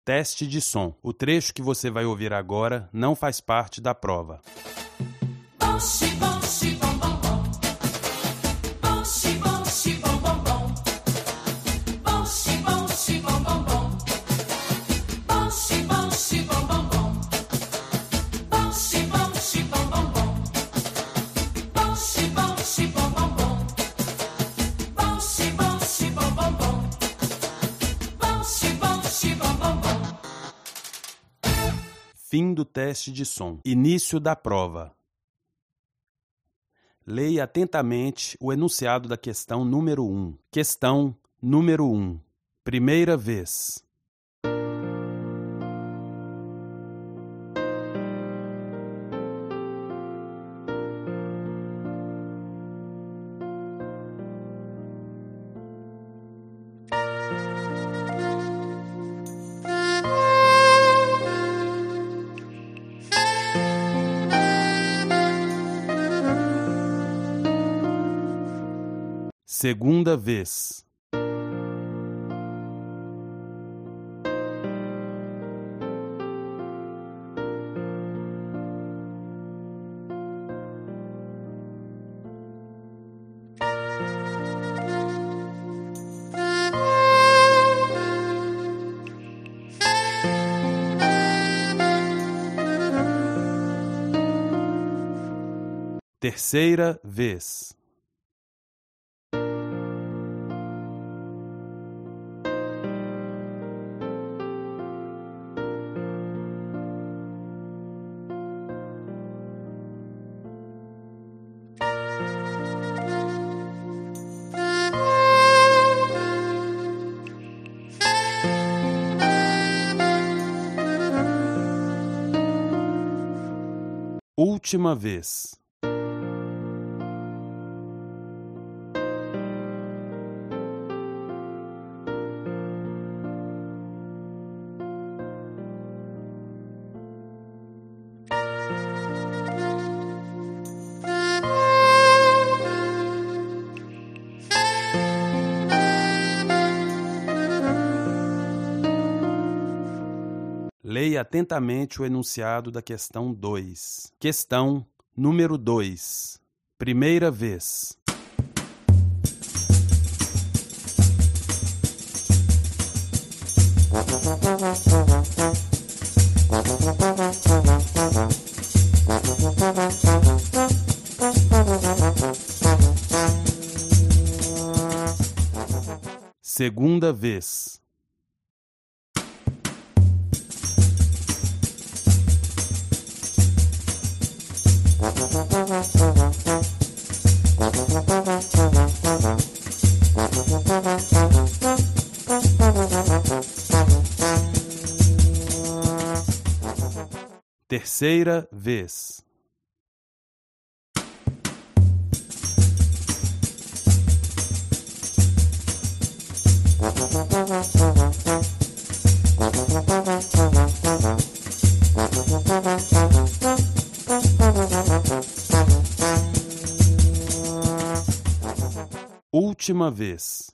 Teste de som. O trecho que você vai ouvir agora não faz parte da prova. Fim do teste de som. Início da prova. Leia atentamente o enunciado da questão número 1. Questão número 1. Primeira vez. Segunda vez. Terceira vez. Última vez. Leia atentamente o enunciado da questão 2. Questão número 2. Primeira vez. Segunda vez. Terceira vez. Última vez.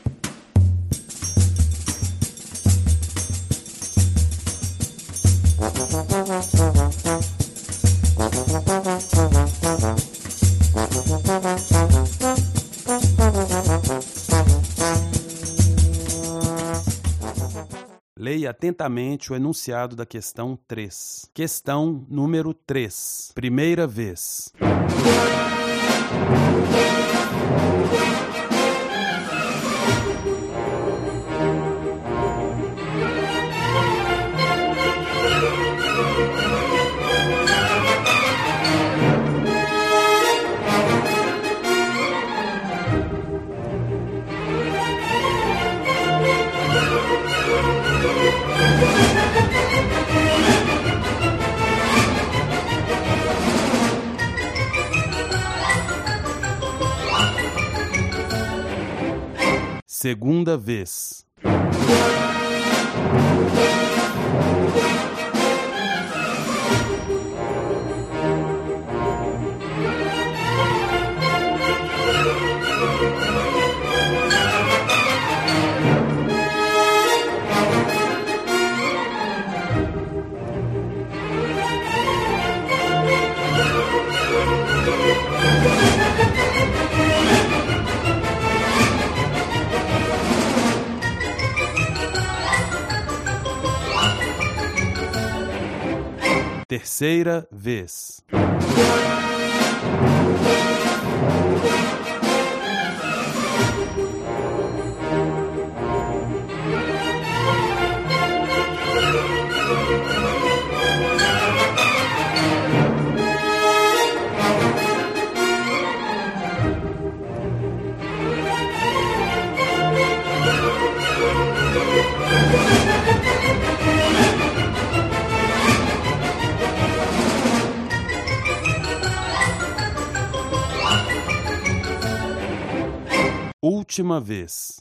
Leia atentamente o enunciado da questão 3. Questão número 3. Primeira vez. Segunda vez. Terceira vez. Última vez.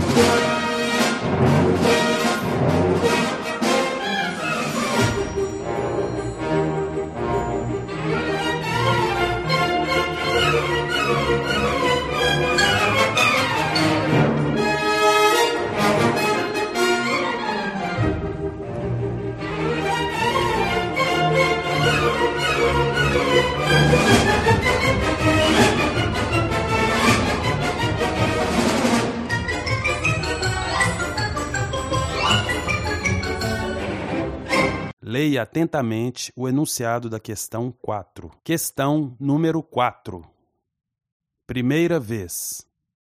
Leia atentamente o enunciado da questão 4. Questão número 4. Primeira vez.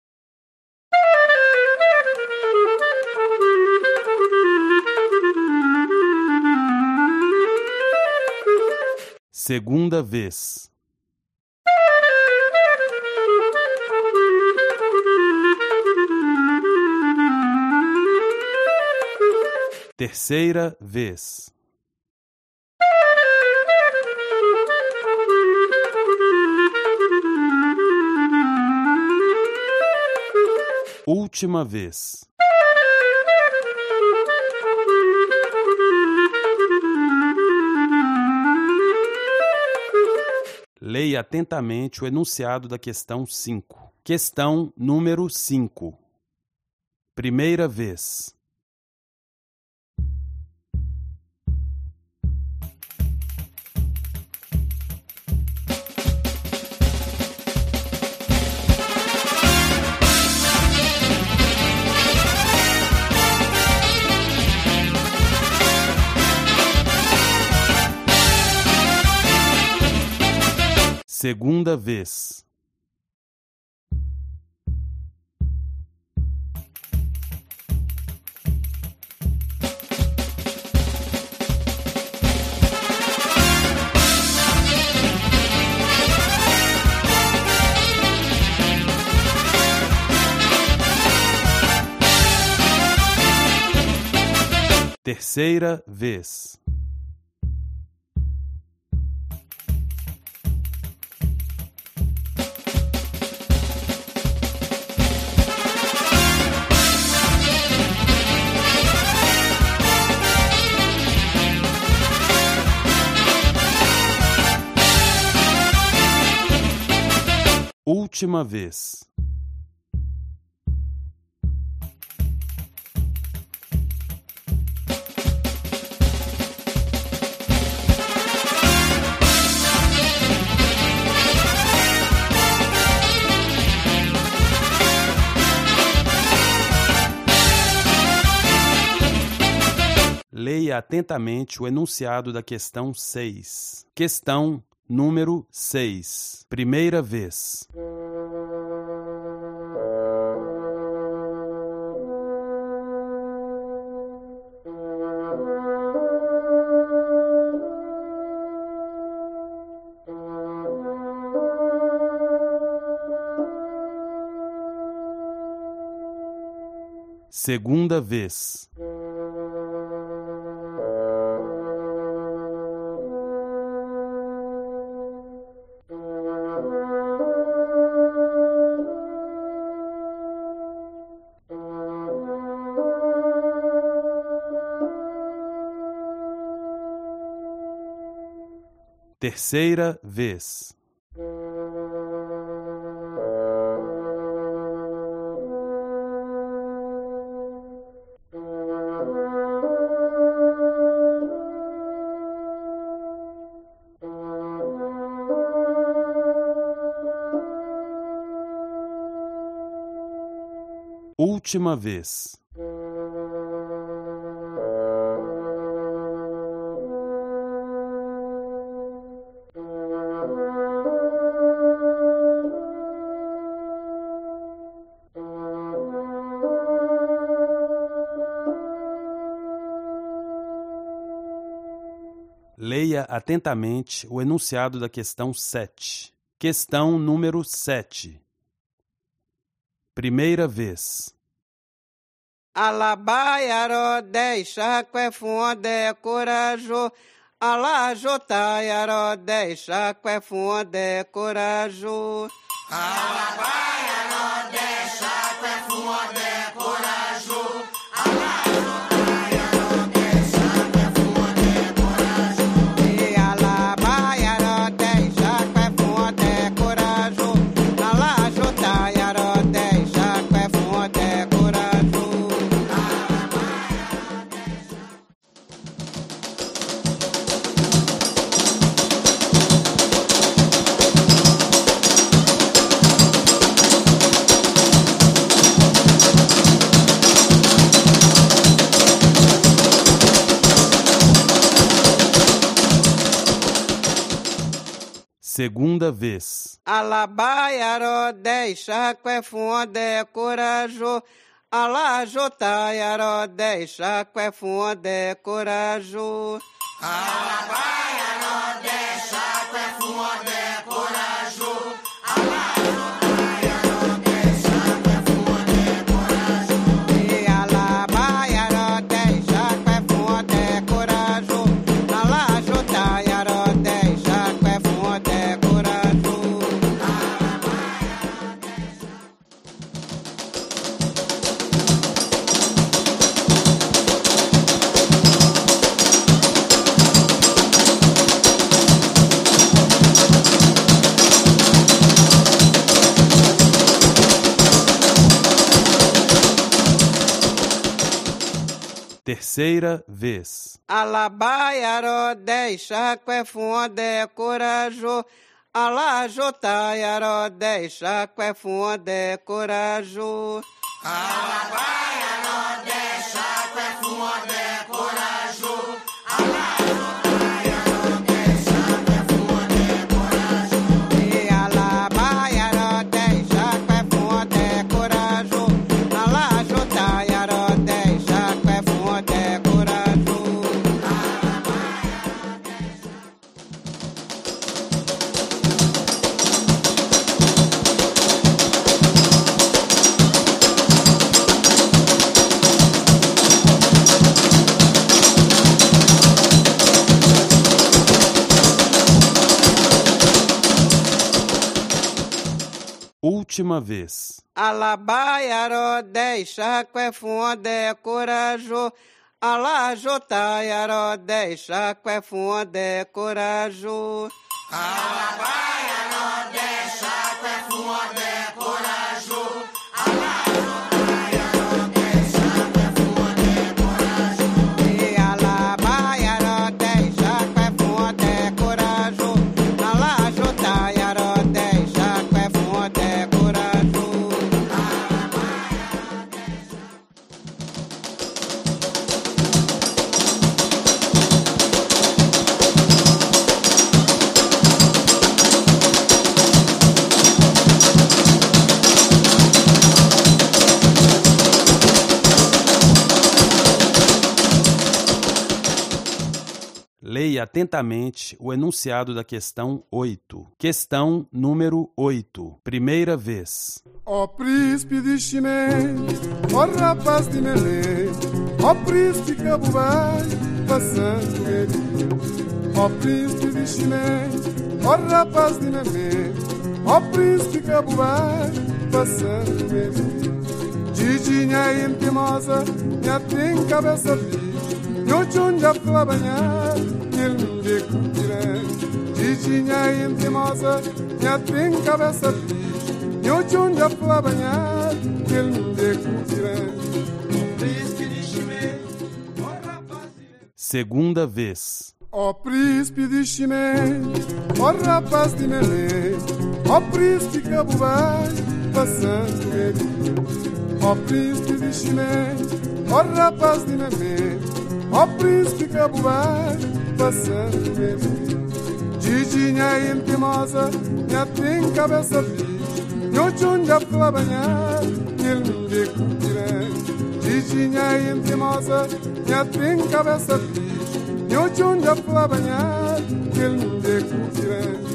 Segunda vez. Terceira vez. Última vez. Leia atentamente o enunciado da questão 5. Questão número 5. Primeira vez. Segunda vez. Terceira vez. Última vez. Leia atentamente o enunciado da questão 6. Questão número 6. Primeira vez. Segunda vez. Terceira vez. Última vez. Leia atentamente o enunciado da questão 7. Questão número 7. Primeira vez. Alabaiaro deixa que funde corajo. Alajotaiaro deixa que funde corajo. Alabaiaro deixa que funde corajo. Segunda vez. Alabaiaro deixa que funde corajo. Alajotaiaro deixa que funde corajo. Alabaiaro deixa que funde corajo. Terceira vez. Alabaiaro deixa que funde corajo. Alajotaiaro deixa que funde corajo. Alabaiaro deixa que funde corajo. Última vez. Alabaiaro deixa que funde corajo. Alajotaiaro deixa que funde corajo. Alabaiaro deixa que funde corajo. Leia atentamente o enunciado da questão 8. Questão número 8. Primeira vez. Ó príncipe de Chimé, ó rapaz de Melê, ó príncipe Cabubai, passando ele. Ó príncipe de Chimé, ó rapaz de Melê, ó príncipe Cabubai, passando ele. Didinha empemosa, já tem cabeça fixe, no chão pra banhar, ele me curtirá. Didinha empemosa, já tem cabeça fixe, eu chunga pra banhar, que ele me curtirá. Príncipe de Chimé, ó rapaz de... Segunda vez. Ó príncipe de Chimé, ó rapaz de Melê, ó príncipe Cabubai, passando ele. Ó príncipe de Chimé, ó rapaz de Melê, ó príncipe Cabubai, passando ele. Didinha empemosa, já tem cabeça fixe, eu chunga pra banhar, ele me curtirá. Didinha empemosa, já tem cabeça fixe, eu chonja pra banhar, que ele me dê curtirão.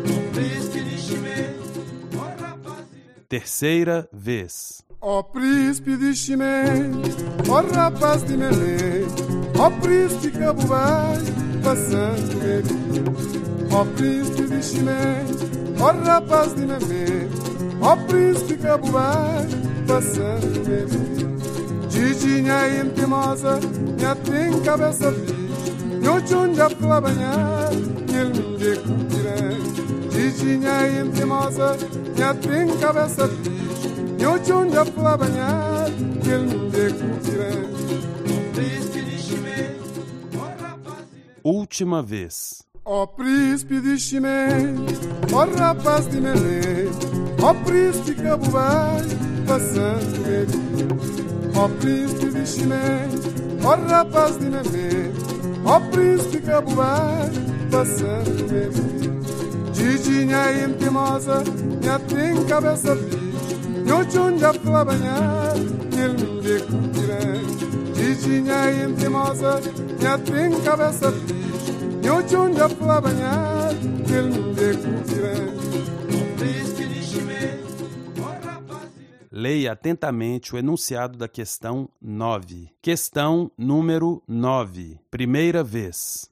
Terceira vez. Ó príncipe de Chimé, ó rapaz de Melê, ó príncipe que vai passando ele. Ó príncipe de Chimé, ó rapaz de Melê, ó príncipe que vai passando ele. Giginha intimosa, minha tem cabeça fixe, eu chonja pra banhar, que ele me dê curtirão. Giginha intimosa, minha tem cabeça fixe, eu chonja pra banhar, que ele me dê curtirão. Última vez. Ó príncipe de Chimé, ó rapaz de Melê, ó príncipe que vai passando ele. Ó príncipe de Chimé, ó rapaz de Melê, ó príncipe que vai passando ele. Giginha intimosa, minha tem cabeça fixe, eu chonja pra banhar, que ele me dê curtirão. Giginha intimosa, minha tem cabeça fixe, eu chonja pra banhar, que ele me dê curtirão. Leia atentamente o enunciado da questão 9. Questão número 9. Primeira vez.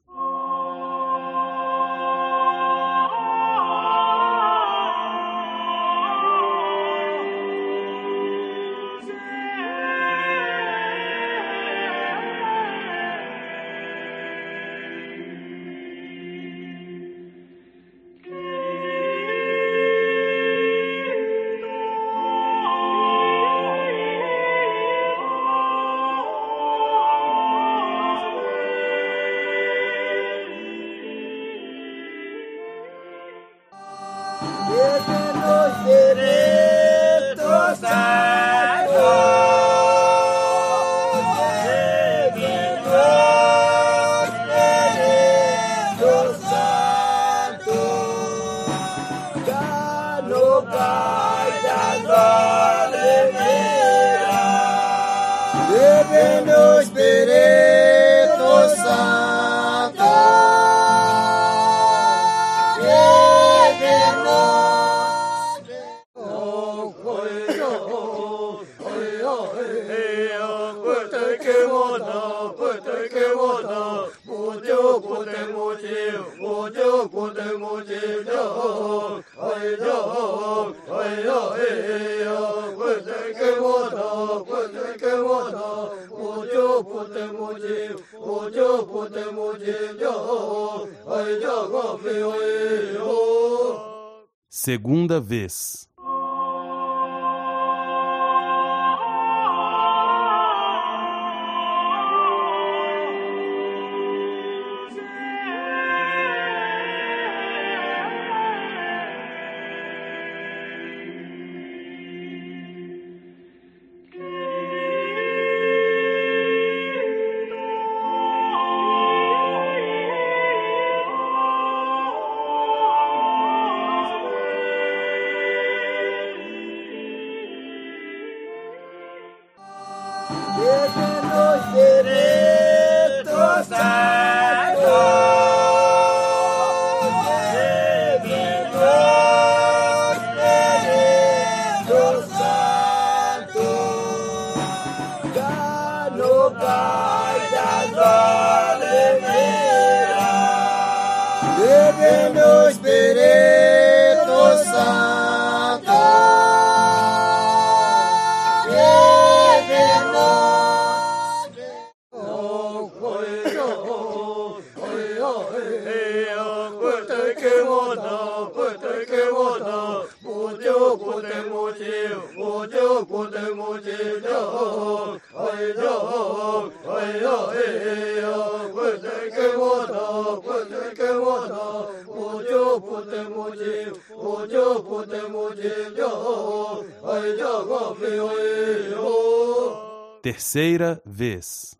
Segunda vez. Terceira vez.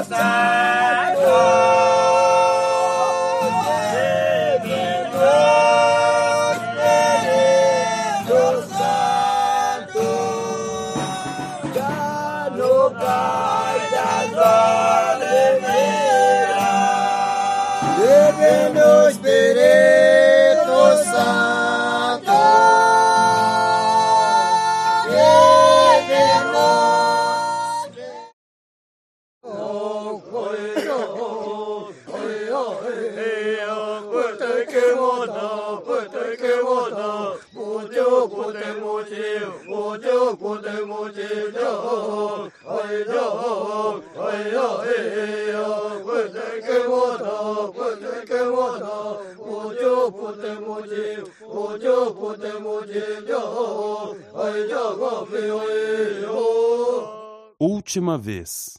Última vez.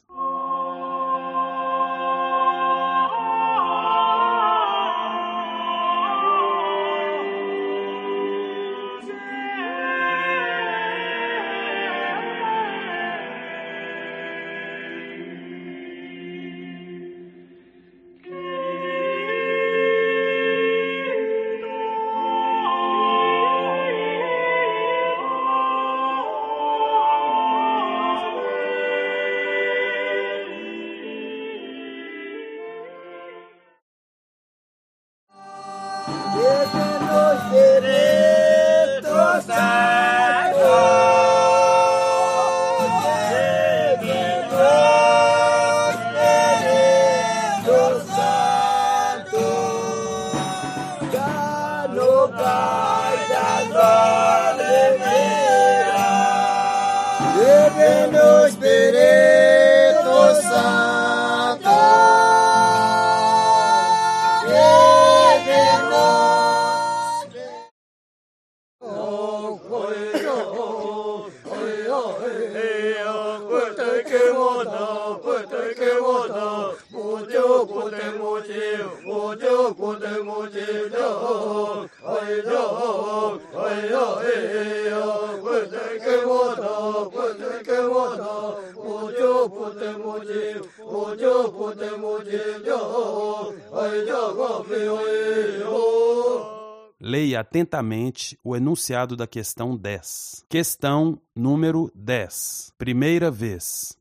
Leia atentamente o enunciado da questão 10. Questão número 10. Primeira vez.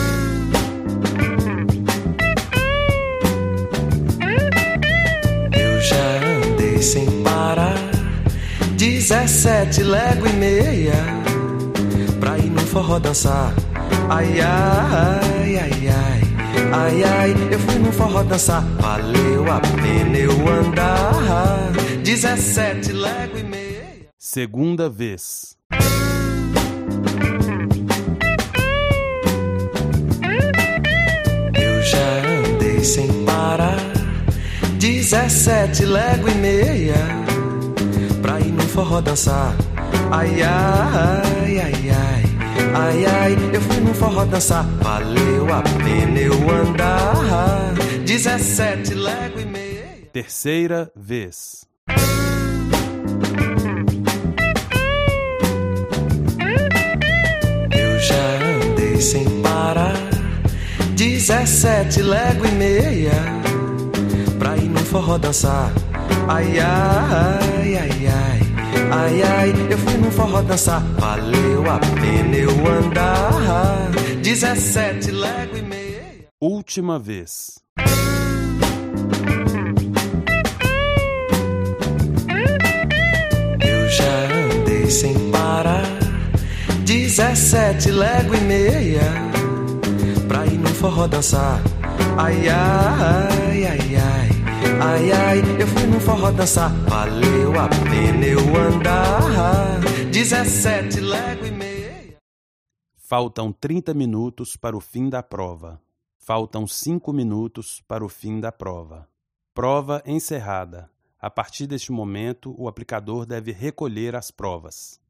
Eu já andei sem parar 17 léguas e meia pra ir no forró dançar. Ai, ai, ai, ai, ai, ai, eu fui no forró dançar. Valeu a pena eu andar 17 léguas e meia. Segunda vez. Eu já andei sem parar 17 léguas e meia pra ir no forró dançar. Ai, ai, ai, ai, ai, ai, eu fui no forró dançar. Valeu a pena eu andar 17 léguas e meia. Terceira vez. Eu já andei sem parar 17 léguas e meia pra ir no forró dançar. Ai, ai, ai, ai, ai, ai, eu fui no forró dançar. Valeu a pena eu andar 17 léguas e meia. Última vez. Eu já andei sem parar 17 léguas e meia pra ir no forró dançar. Ai, ai, ai, ai, ai, ai, eu fui no forró dançar. Valeu a pena eu andar 17 léguas e meia. Faltam 30 minutos para o fim da prova. Faltam 5 minutos para o fim da prova. Prova encerrada. A partir deste momento, o aplicador deve recolher as provas.